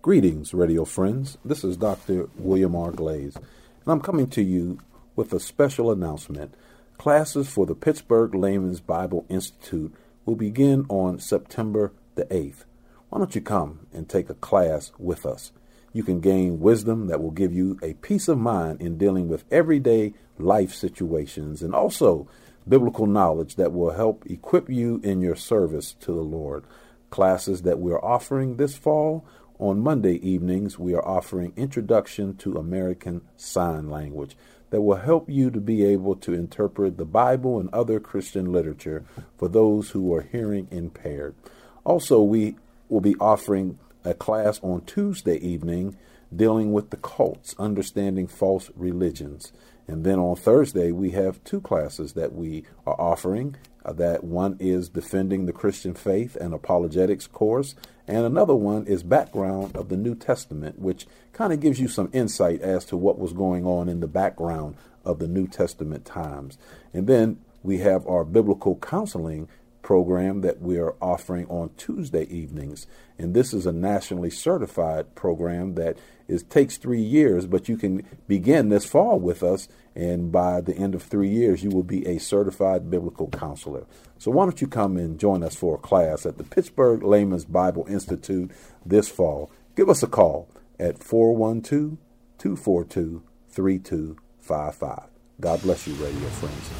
Greetings, radio friends. This is Dr. William R. Glaze, and I'm coming to you with a special announcement. Classes for the Pittsburgh Layman's Bible Institute will begin on September the 8th. Why don't you come and take a class with us? You can gain wisdom that will give you a peace of mind in dealing with everyday life situations, and also biblical knowledge that will help equip you in your service to the Lord. Classes that we're offering this fall: on Monday evenings, we are offering Introduction to American Sign Language that will help you to be able to interpret the Bible and other Christian literature for those who are hearing impaired. Also, we will be offering a class on Tuesday evening dealing with the cults, understanding false religions. And then on Thursday, we have two classes that we are offering. That one is Defending the Christian Faith and Apologetics course, and another one is Background of the New Testament, which kind of gives you some insight as to what was going on in the background of the New Testament times. And then we have our biblical counseling program that we are offering on Tuesday evenings. And this is a nationally certified program that takes 3 years, but you can begin this fall with us, and by the end of 3 years, you will be a certified biblical counselor. So why don't you come and join us for a class at the Pittsburgh Layman's Bible Institute this fall? Give us a call at 412-242-3255. God bless you, radio friends.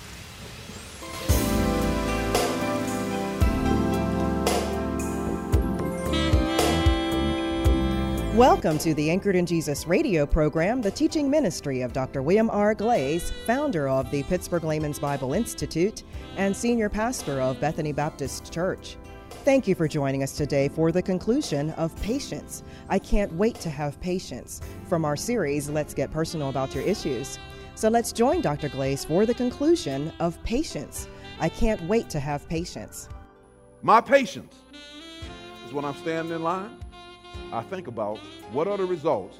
Welcome to the Anchored in Jesus radio program, the teaching ministry of Dr. William R. Glaze, founder of the Pittsburgh Layman's Bible Institute and senior pastor of Bethany Baptist Church. Thank you for joining us today for the conclusion of Patience. I can't wait to have patience from our series, Let's Get Personal About Your Issues. So let's join Dr. Glaze for the conclusion of Patience. I can't wait to have patience. My patience is when I'm standing in line. I think about what are the results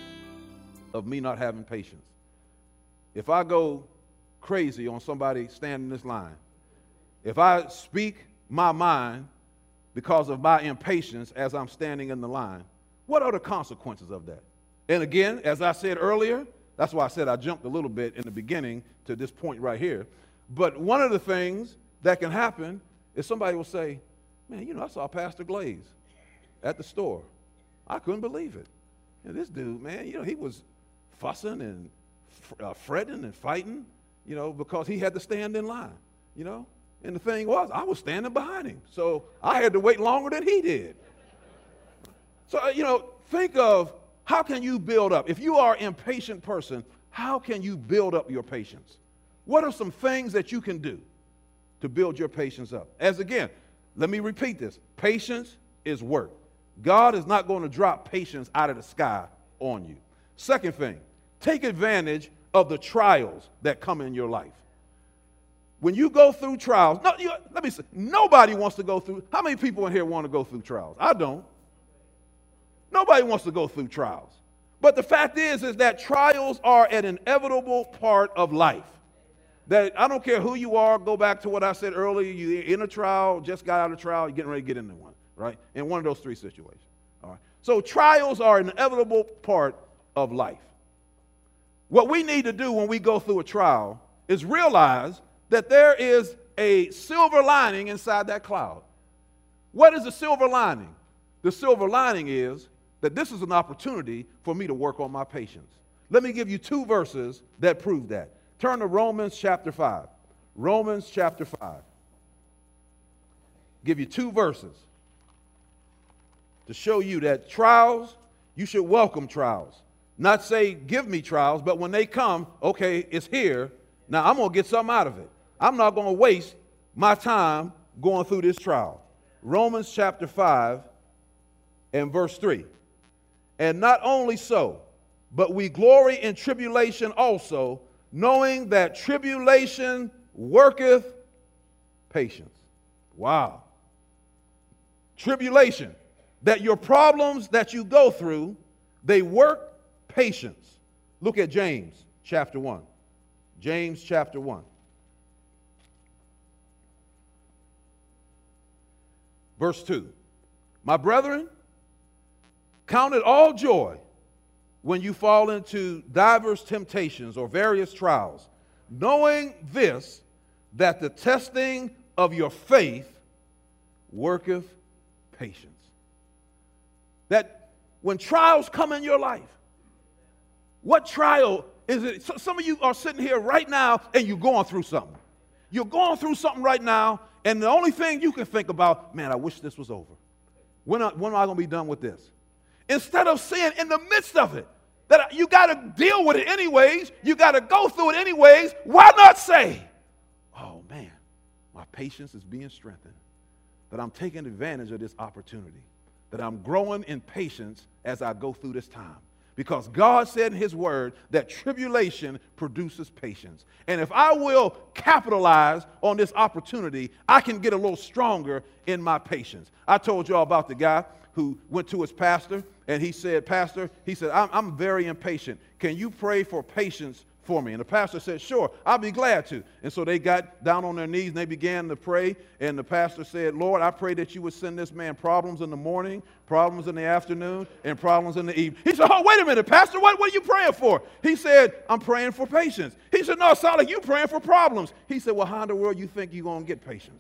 of me not having patience. If I go crazy on somebody standing in this line, if I speak my mind because of my impatience as I'm standing in the line, what are the consequences of that? And again, as I said earlier, that's why I said I jumped a little bit in the beginning to this point right here. But one of the things that can happen is somebody will say, man, I saw Pastor Glaze at the store. I couldn't believe it. This dude, man, he was fussing and fretting and fighting, because he had to stand in line, And the thing was, I was standing behind him, so I had to wait longer than he did. So, think of how can you build up? If you are an impatient person, how can you build up your patience? What are some things that you can do to build your patience up? As again, let me repeat this. Patience is work. God is not going to drop patience out of the sky on you. Second thing, take advantage of the trials that come in your life. When you go through trials, let me say, nobody wants to go through. How many people in here want to go through trials? I don't. Nobody wants to go through trials. But the fact is that trials are an inevitable part of life. That I don't care who you are, go back to what I said earlier, you're in a trial, just got out of trial, you're getting ready to get into one. Right? In one of those three situations. All right. So trials are an inevitable part of life. What we need to do when we go through a trial is realize that there is a silver lining inside that cloud. What is the silver lining? The silver lining is that this is an opportunity for me to work on my patience. Let me give you two verses that prove that. Turn to Romans chapter 5. Romans chapter 5. Give you two verses to show you that trials, you should welcome trials. Not say, give me trials, but when they come, okay, it's here. Now I'm going to get something out of it. I'm not going to waste my time going through this trial. Romans chapter 5 and verse 3. And not only so, but we glory in tribulation also, knowing that tribulation worketh patience. Wow. Tribulation. That your problems that you go through, they work patience. Look at James chapter 1. James chapter 1. Verse 2. My brethren, Count it all joy when you fall into diverse temptations or various trials, knowing this, that the testing of your faith worketh patience. That when trials come in your life, what trial is it? Some of you are sitting here right now and you're going through something. You're going through something right now, and the only thing you can think about, man, I wish this was over. When am I going to be done with this? Instead of seeing in the midst of it that you got to deal with it anyways, you got to go through it anyways, why not say, oh man, my patience is being strengthened, that I'm taking advantage of this opportunity, that I'm growing in patience as I go through this time. Because God said in his word that tribulation produces patience. And if I will capitalize on this opportunity, I can get a little stronger in my patience. I told y'all about the guy who went to his pastor and he said, Pastor, I'm very impatient. Can you pray for patience for me? And the pastor said, sure, I'll be glad to. And so they got down on their knees and they began to pray. And the pastor said, Lord, I pray that you would send this man problems in the morning, problems in the afternoon, and problems in the evening. He said, oh, wait a minute, Pastor, what are you praying for? He said, I'm praying for patience. He said, no, it sounds like you praying for problems. He said, well, how in the world you think you're going to get patience?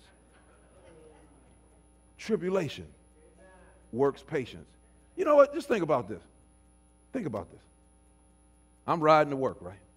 Tribulation works patience. You know what? Just think about this. Think about this. I'm riding to work, right?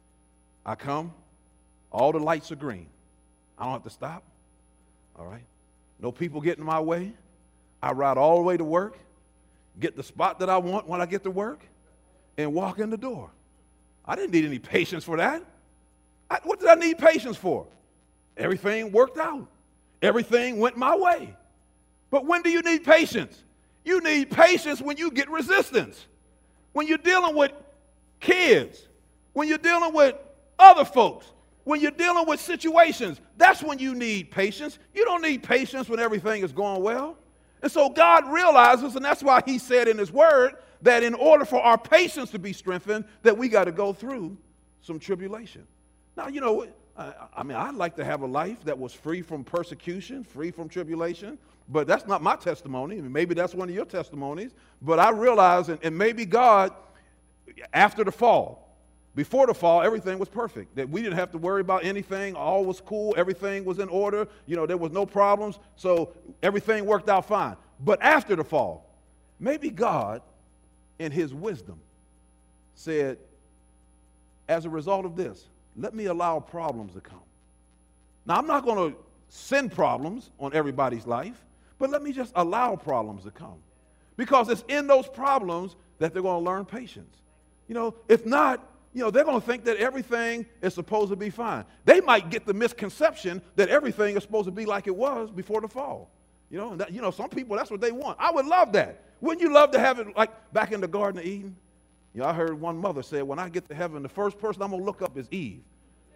I come, all the lights are green. I don't have to stop, all right? No people get in my way. I ride all the way to work, get the spot that I want when I get to work, and walk in the door. I didn't need any patience for that. What did I need patience for? Everything worked out. Everything went my way. But when do you need patience? You need patience when you get resistance. When you're dealing with kids, when you're dealing with other folks, when you're dealing with situations, that's when you need patience. You don't need patience when everything is going well. And so God realizes, and that's why he said in his word, that in order for our patience to be strengthened, that we got to go through some tribulation. Now, you know, I'd like to have a life that was free from persecution, free from tribulation, but that's not my testimony. Maybe that's one of your testimonies. But I realize, and maybe God, after the fall, before the fall, everything was perfect. That we didn't have to worry about anything. All was cool. Everything was in order. You know, there was no problems. So everything worked out fine. But after the fall, maybe God, in his wisdom, said, as a result of this, let me allow problems to come. Now, I'm not going to send problems on everybody's life, but let me just allow problems to come. Because it's in those problems that they're going to learn patience. You know, if not, you know, they're going to think that everything is supposed to be fine. They might get the misconception that everything is supposed to be like it was before the fall. You know, and that, you know, some people, that's what they want. I would love that. Wouldn't you love to have it like back in the Garden of Eden? You know, I heard one mother say, when I get to heaven, the first person I'm going to look up is Eve.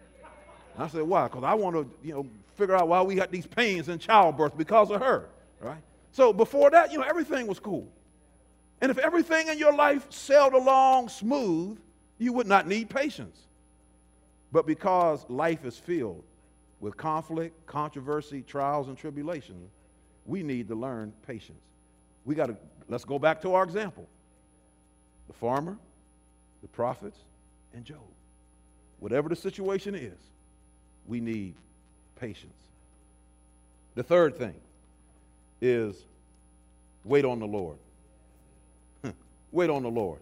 And I said, why? Because I want to, you know, figure out why we got these pains in childbirth because of her, right? So before that, you know, everything was cool. And if everything in your life sailed along smooth, you would not need patience. But because life is filled with conflict, controversy, trials, and tribulations, we need to learn patience. Let's go back to our example. The farmer, the prophets, and Job. Whatever the situation is, we need patience. The third thing is wait on the Lord. Wait on the Lord.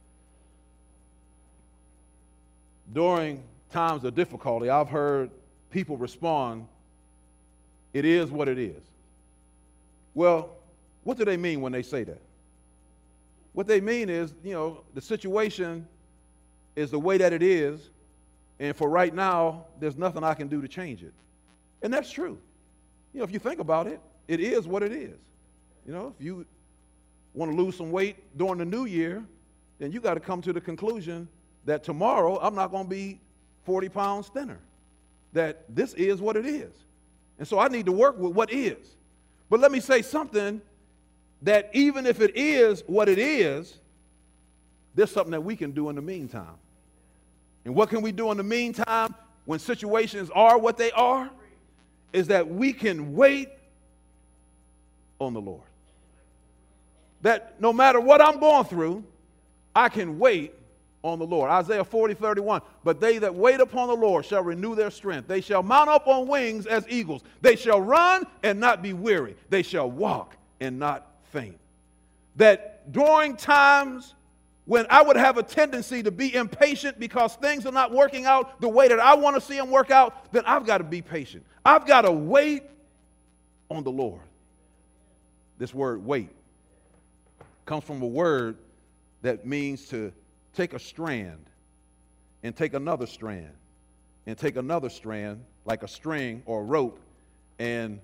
During times of difficulty, I've heard people respond, it is what it is. Well, what do they mean when they say that? What they mean is, you know, the situation is the way that it is, and for right now, there's nothing I can do to change it. And that's true. You know, if you think about it, it is what it is. You know, if you want to lose some weight during the new year, then you got to come to the conclusion that tomorrow I'm not going to be 40 pounds thinner. That this is what it is. And so I need to work with what is. But let me say something, that even if it is what it is, there's something that we can do in the meantime. And what can we do in the meantime when situations are what they are? Is that we can wait on the Lord. that no matter what I'm going through, I can wait on the Lord. Isaiah 40:31. But they that wait upon the Lord shall renew their strength. They shall mount up on wings as eagles. They shall run and not be weary. They shall walk and not faint. That during times when I would have a tendency to be impatient because things are not working out the way that I want to see them work out, then I've got to be patient. I've got to wait on the Lord. This word wait comes from a word that means to take a strand and take another strand and take another strand like a string or a rope and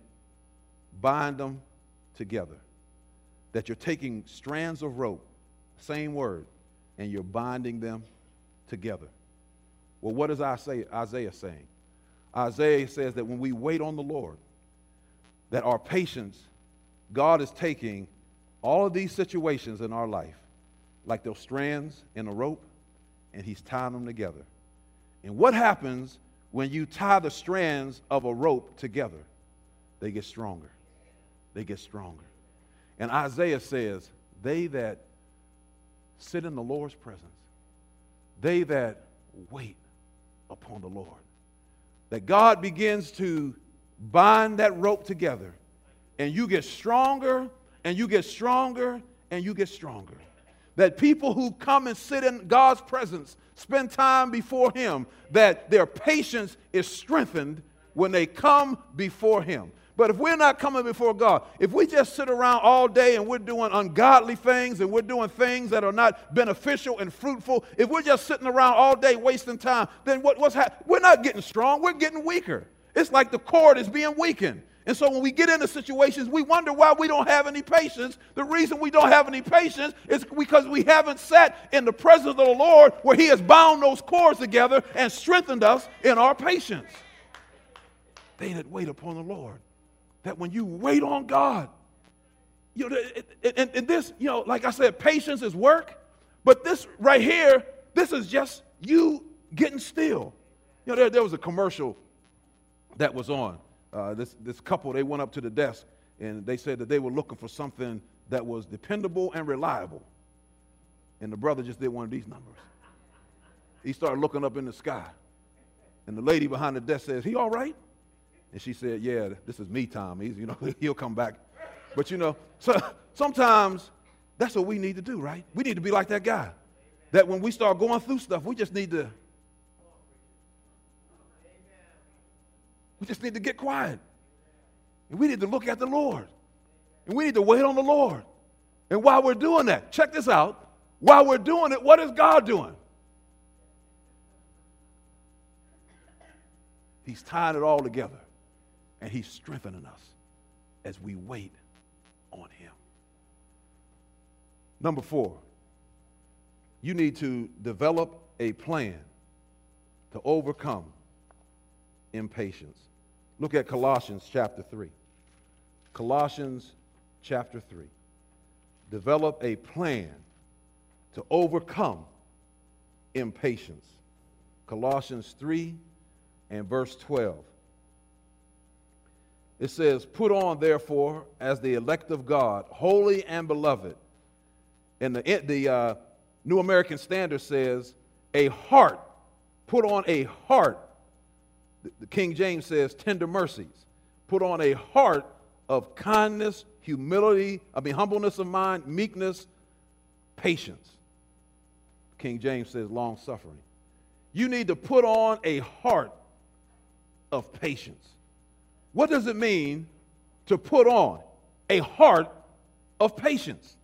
bind them together. That you're taking strands of rope, same word, and you're binding them together. Well, what is Isaiah saying? Isaiah says that when we wait on the Lord, that our patience, God is taking all of these situations in our life, like those strands in a rope, and he's tying them together. And what happens when you tie the strands of a rope together? They get stronger. They get stronger. And Isaiah says, they that sit in the Lord's presence, they that wait upon the Lord, that God begins to bind that rope together, and you get stronger, and you get stronger, and you get stronger. That people who come and sit in God's presence, spend time before him, that their patience is strengthened when they come before him. But if we're not coming before God, if we just sit around all day and we're doing ungodly things and we're doing things that are not beneficial and fruitful, if we're just sitting around all day wasting time, then what's happening? We're not getting strong, we're getting weaker. It's like the cord is being weakened. And so when we get into situations, we wonder why we don't have any patience. The reason we don't have any patience is because we haven't sat in the presence of the Lord where he has bound those cords together and strengthened us in our patience. They that wait upon the Lord. That when you wait on God, you know, and this, you know, like I said, patience is work, but this right here, this is just you getting still. You know, there was a commercial that was on. This couple, they went up to the desk and they said that they were looking for something that was dependable and reliable. And the brother just did one of these numbers. He started looking up in the sky. And the lady behind the desk says, "He all right?" And she said, "Yeah, this is me time. He'll come back." But so sometimes that's what we need to do, right? We need to be like that guy. That when we start going through stuff, we just need to get quiet. And we need to look at the Lord. And we need to wait on the Lord. And while we're doing that, check this out. While we're doing it, what is God doing? He's tying it all together. And he's strengthening us as we wait on him. Number 4, you need to develop a plan to overcome impatience. Look at Colossians chapter 3. Colossians chapter 3. Develop a plan to overcome impatience. Colossians 3 and verse 12. It says, "Put on, therefore, as the elect of God, holy and beloved." And the New American Standard says, "a heart." Put on a heart. The King James says, "tender mercies." Put on a heart of kindness, humbleness of mind, meekness, patience. King James says, long suffering. You need to put on a heart of patience. What does it mean to put on a heart of patience?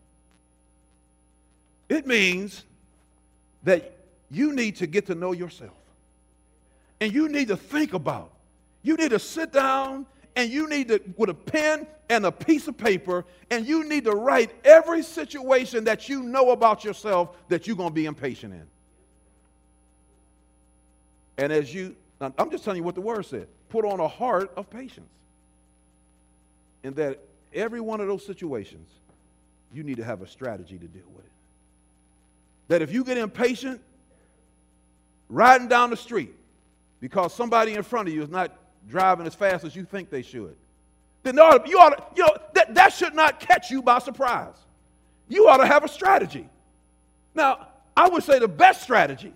It means that you need to get to know yourself. And you need to think about. You need to sit down and you need to, with a pen and a piece of paper, and you need to write every situation that you know about yourself that you're going to be impatient in. And I'm just telling you what the word said. Put on a heart of patience. And that every one of those situations, you need to have a strategy to deal with it. That if you get impatient, riding down the street because somebody in front of you is not driving as fast as you think they should, then that should not catch you by surprise. you ought to have a strategy. Now, I would say the best strategy,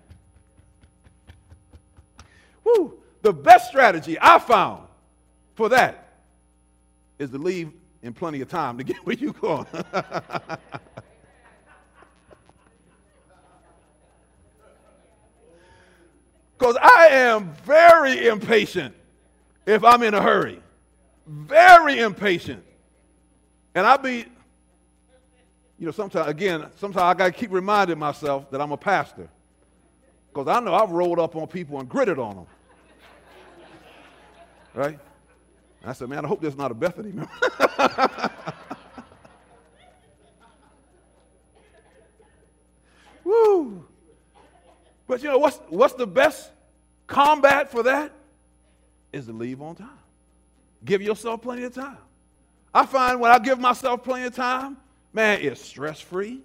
the best strategy I found for that is to leave in plenty of time to get where you're going. Because I am very impatient if I'm in a hurry. Very impatient. And sometimes I got to keep reminding myself that I'm a pastor. Because I know I've rolled up on people and gritted on them. Right? And I said, man, I hope there's not a Bethany member. Woo! But you know what's the best combat for that? Is to leave on time. Give yourself plenty of time. I find when I give myself plenty of time, man, it's stress-free.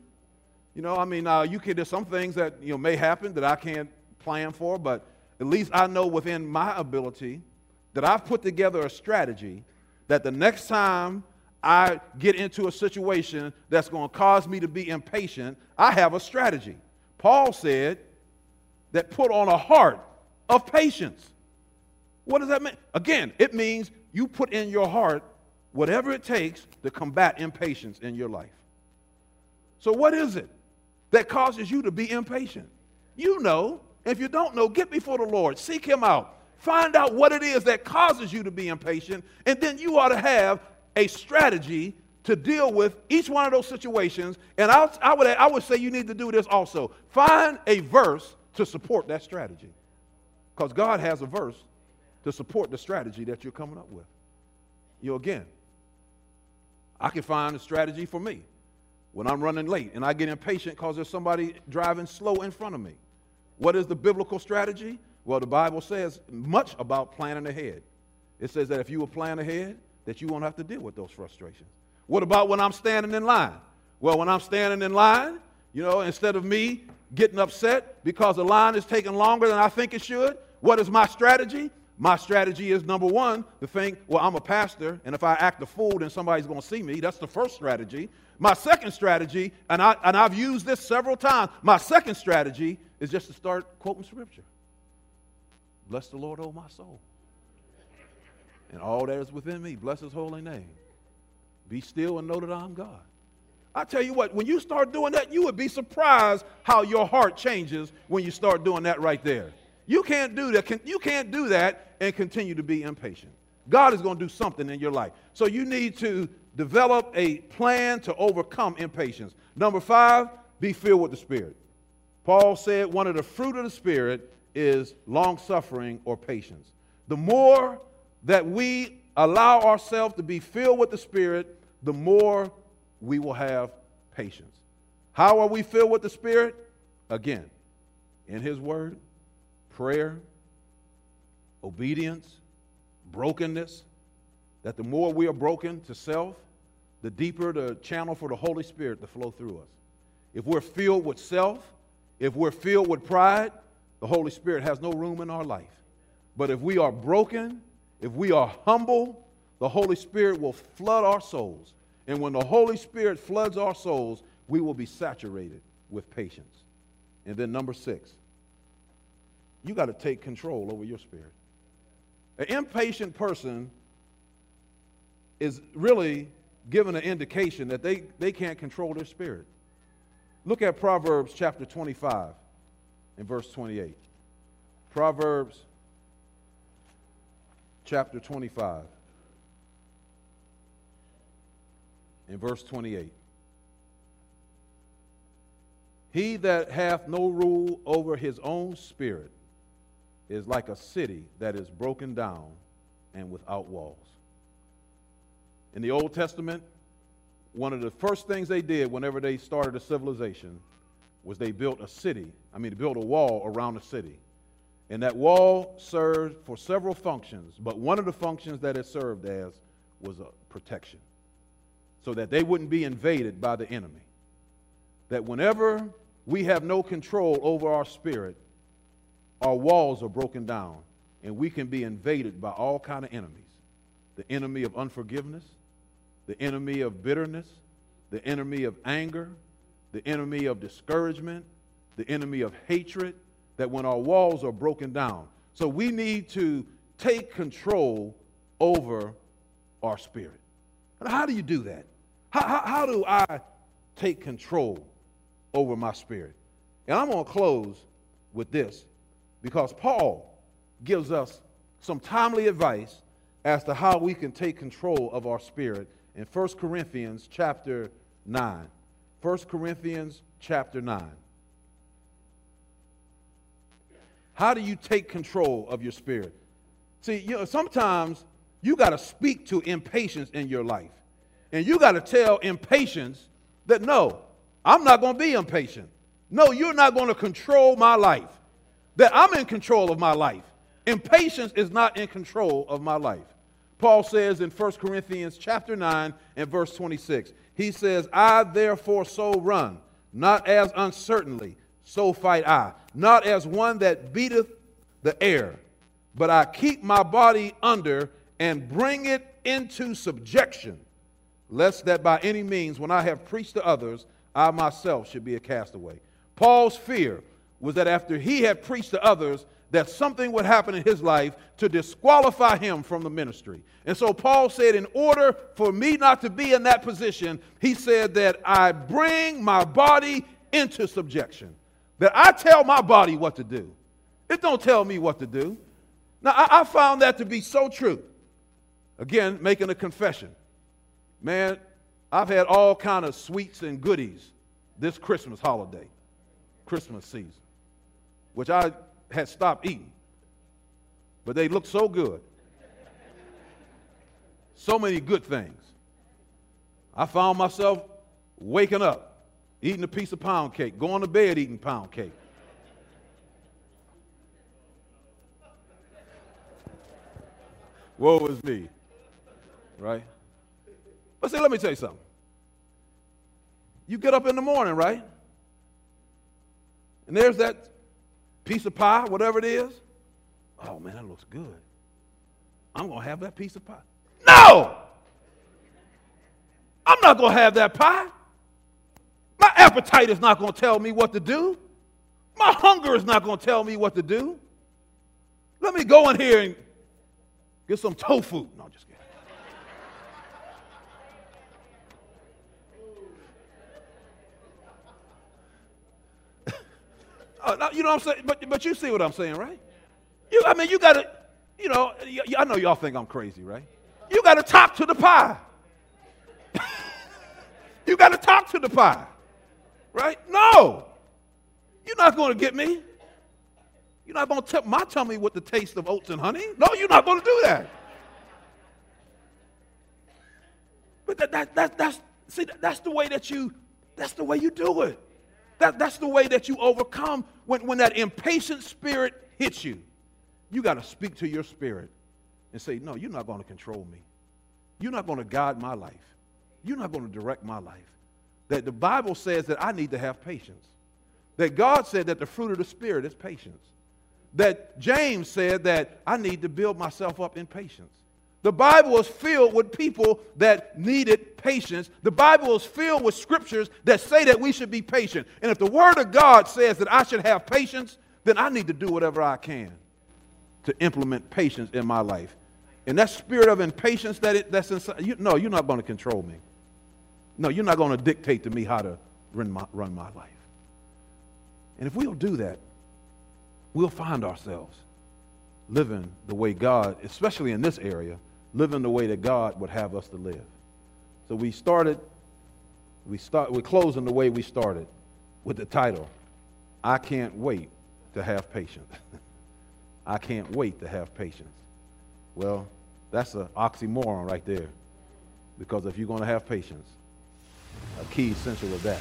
There's some things that may happen that I can't plan for, but at least I know within my ability that I've put together a strategy that the next time I get into a situation that's going to cause me to be impatient, I have a strategy. Paul said that put on a heart of patience. What does that mean? Again, it means you put in your heart whatever it takes to combat impatience in your life. So what is it that causes you to be impatient? You know. If you don't know, get before the Lord. Seek him out. Find out what it is that causes you to be impatient, and then you ought to have a strategy to deal with each one of those situations. And I would say you need to do this also. Find a verse to support that strategy, because God has a verse to support the strategy that you're coming up with. Again, I can find a strategy for me when I'm running late and I get impatient because there's somebody driving slow in front of me. What is the biblical strategy? Well, the Bible says much about planning ahead. It says that if you will plan ahead, that you won't have to deal with those frustrations. What about when I'm standing in line? Well, when I'm standing in line, instead of me getting upset because the line is taking longer than I think it should, what is my strategy? My strategy is, number one, to think, well, I'm a pastor, and if I act a fool, then somebody's going to see me. That's the first strategy. My second strategy, and I've used this several times, my second strategy is just to start quoting Scripture. Bless the Lord, oh my soul, and all that is within me. Bless his holy name. Be still and know that I'm God. I tell you what, when you start doing that, you would be surprised how your heart changes when you start doing that right there. You can't do that. You can't do that and continue to be impatient. God is going to do something in your life. So you need to develop a plan to overcome impatience. Number 5, be filled with the Spirit. Paul said one of the fruit of the Spirit is long-suffering or patience. The more that we allow ourselves to be filled with the Spirit, the more we will have patience. How are we filled with the Spirit? Again, in his word, prayer, obedience, brokenness, that the more we are broken to self, the deeper the channel for the Holy Spirit to flow through us. If we're filled with self, if we're filled with pride, the Holy Spirit has no room in our life. But if we are broken, if we are humble, the Holy Spirit will flood our souls. And when the Holy Spirit floods our souls, we will be saturated with patience. And then number 6, you got to take control over your spirit. An impatient person is really given an indication that they can't control their spirit. Look at Proverbs chapter 25 and verse 28. Proverbs chapter 25 and verse 28. He that hath no rule over his own spirit is like a city that is broken down and without walls. In the Old Testament, one of the first things they did whenever they started a civilization was they built a wall around the city. And that wall served for several functions, but one of the functions that it served as was a protection, so that they wouldn't be invaded by the enemy. That whenever we have no control over our spirit, our walls are broken down, and we can be invaded by all kinds of enemies. The enemy of unforgiveness, the enemy of bitterness, the enemy of anger, the enemy of discouragement, the enemy of hatred, that when our walls are broken down. So we need to take control over our spirit. And how do you do that? How do I take control over my spirit? And I'm going to close with this, because Paul gives us some timely advice as to how we can take control of our spirit in 1 Corinthians chapter 9. 1 Corinthians chapter 9. How do you take control of your spirit? See, sometimes you got to speak to impatience in your life. And you got to tell impatience that, no, I'm not going to be impatient. No, you're not going to control my life. That I'm in control of my life. Impatience is not in control of my life. Paul says in 1 Corinthians chapter 9 and verse 26, he says, I therefore so run, not as uncertainly, so fight I. Not as one that beateth the air, but I keep my body under and bring it into subjection, lest that by any means, when I have preached to others, I myself should be a castaway. Paul's fear was that after he had preached to others, that something would happen in his life to disqualify him from the ministry. And so Paul said, in order for me not to be in that position, he said that I bring my body into subjection. That I tell my body what to do. It don't tell me what to do. Now, I found that to be so true. Again, making a confession. Man, I've had all kind of sweets and goodies this Christmas holiday, Christmas season, which I had stopped eating. But they look so good. So many good things. I found myself waking up, eating a piece of pound cake, going to bed eating pound cake. Woe is me. Right? But see, let me tell you something. You get up in the morning, right? And there's that piece of pie, whatever it is. Oh, man, that looks good. I'm going to have that piece of pie. No! I'm not going to have that pie. My appetite is not going to tell me what to do. My hunger is not going to tell me what to do. Let me go in here and get some tofu. No, I'm just kidding. You know what I'm saying? But you see what I'm saying, right? You got to, I know y'all think I'm crazy, right? You got to talk to the pie. You got to talk to the pie, right? No. You're not going to get me. You're not going to tip my tummy with the taste of oats and honey. No, you're not going to do that. But that's the way that you do it. That's the way that you overcome when that impatient spirit hits you. You got to speak to your spirit and say, no, you're not going to control me. You're not going to guide my life. You're not going to direct my life. That the Bible says that I need to have patience. That God said that the fruit of the Spirit is patience. That James said that I need to build myself up in patience. The Bible is filled with people that needed patience. The Bible is filled with scriptures that say that we should be patient. And if the Word of God says that I should have patience, then I need to do whatever I can to implement patience in my life. And that spirit of impatience that's inside, you're not going to control me. No, you're not going to dictate to me how to run my life. And if we'll do that, we'll find ourselves living the way God, especially in this area, living the way that God would have us to live. So we're closing the way we started with the title, I Can't Wait to Have Patience. I can't wait to have patience. Well, that's an oxymoron right there. Because if you're going to have patience, a key essential of that.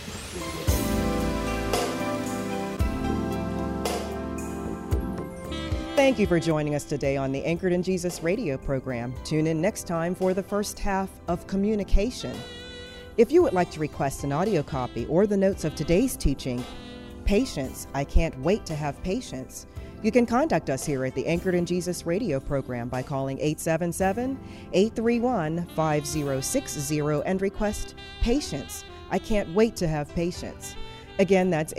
Thank you for joining us today on the Anchored in Jesus radio program. Tune in next time for the first half of Communication. If you would like to request an audio copy or the notes of today's teaching, Patience, I Can't Wait to Have Patience, You can contact us here at the Anchored in Jesus radio program by calling 877-831-5060 and request patience. I can't wait to have patience. Again, that's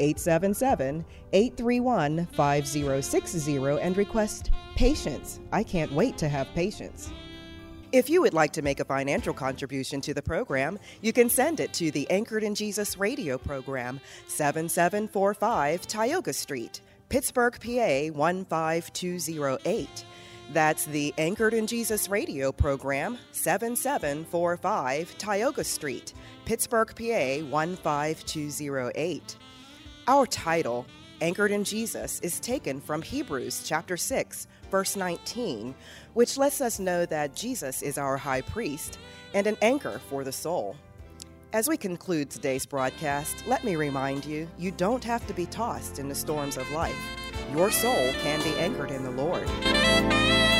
877-831-5060 and request patience. I can't wait to have patience. If you would like to make a financial contribution to the program, you can send it to the Anchored in Jesus radio program, 7745 Tioga Street, Pittsburgh, PA 15208. That's the Anchored in Jesus radio program, 7745 Tioga Street, Pittsburgh, PA 15208. Our title, Anchored in Jesus, is taken from Hebrews chapter 6, verse 19, which lets us know that Jesus is our high priest and an anchor for the soul. As we conclude today's broadcast, let me remind you, you don't have to be tossed in the storms of life. Your soul can be anchored in the Lord.